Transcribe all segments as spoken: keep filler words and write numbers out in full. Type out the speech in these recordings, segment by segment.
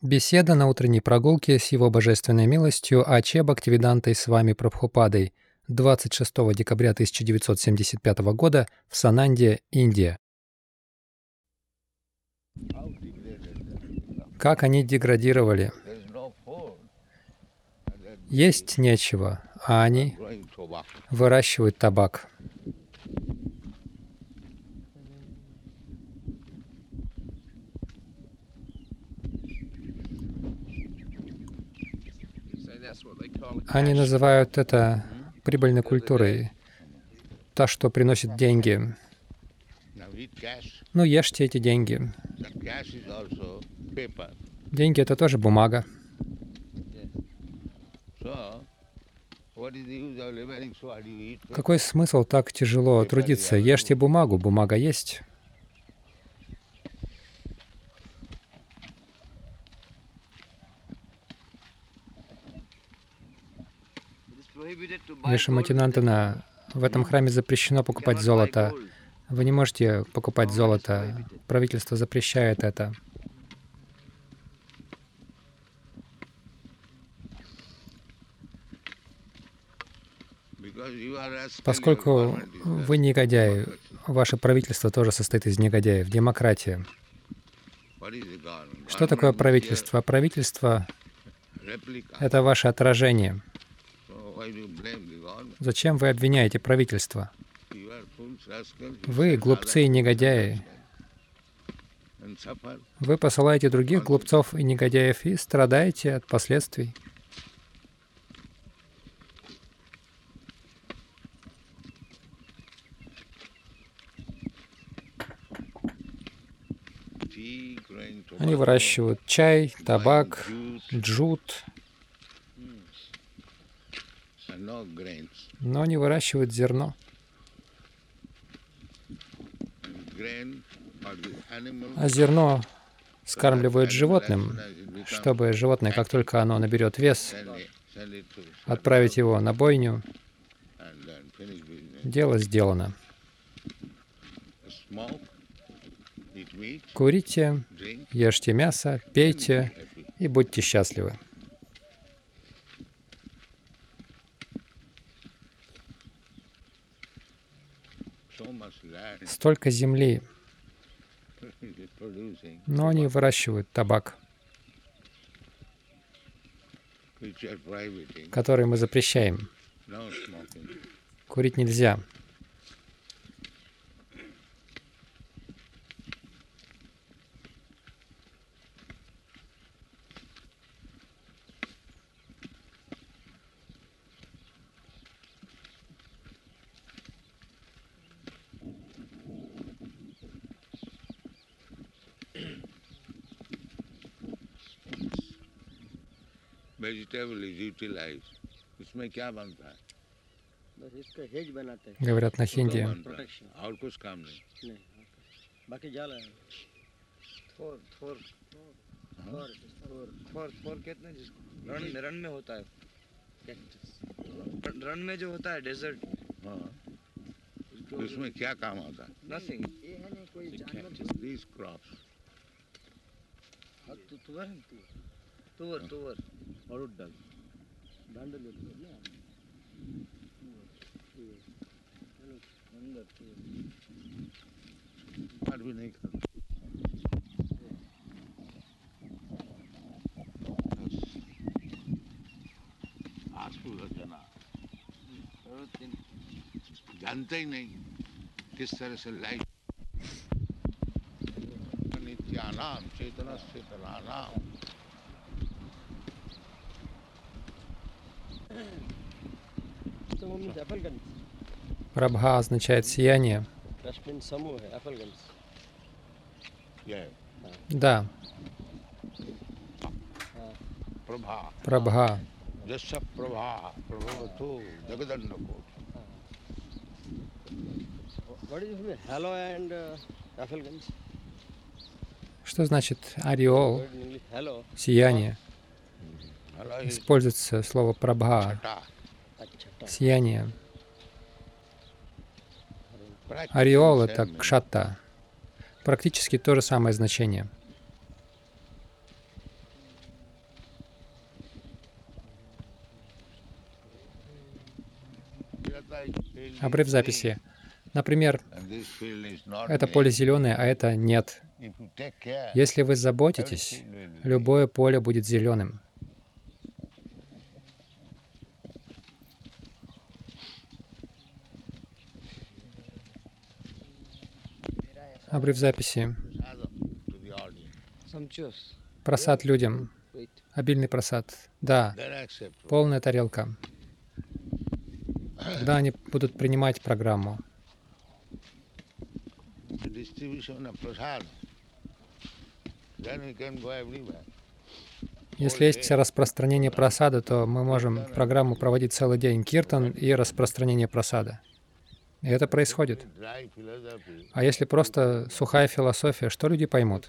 Беседа на утренней прогулке с Его Божественной милостью Аче Бхактивидантой с вами Прабхупадой двадцать шестого декабря тысяча девятьсот семьдесят пятого года в Сананде, Индия. Как они деградировали. Есть нечего, а они выращивают табак. Они называют это прибыльной культурой, то, что приносит деньги. Ну, ешьте эти деньги. Деньги — это тоже бумага. Какой смысл так тяжело трудиться? Ешьте бумагу, бумага есть. Вишваматинандана, в этом храме запрещено покупать золото. Вы не можете покупать золото. Правительство запрещает это. Поскольку вы негодяи, ваше правительство тоже состоит из негодяев. Демократия. Что такое правительство? Правительство — это ваше отражение. Зачем вы обвиняете правительство? Вы глупцы и негодяи. Вы посылаете других глупцов и негодяев и страдаете от последствий. Они выращивают чай, табак, джут, но не выращивают зерно. А зерно скармливают животным, чтобы животное, как только оно наберет вес, отправить его на бойню. Дело сделано. Курите, ешьте мясо, пейте и будьте счастливы. Столько земли, но они выращивают табак, который мы запрещаем. Курить нельзя. Говорят на хинди. जानते ही नहीं किस तरह से लाइफ नित्यानाम चेतना चेतनानाम Прабха означает сияние. Да. Прабха. Что значит ореол? Сияние. Используется слово прабха. Сияние. Ореол — это кшата. Практически то же самое значение. Обрыв записи. Например, это поле зеленое, а это нет. Если вы заботитесь, любое поле будет зеленым. Обрыв записи. Просад людям. Обильный просад. Да, полная тарелка. Тогда они будут принимать программу. Если есть распространение просада, то мы можем программу проводить целый день, киртан и распространение просада. И это происходит. А если просто сухая философия, что люди поймут?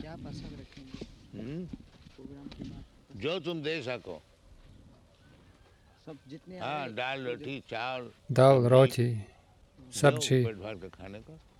Дал, роти, сабджи.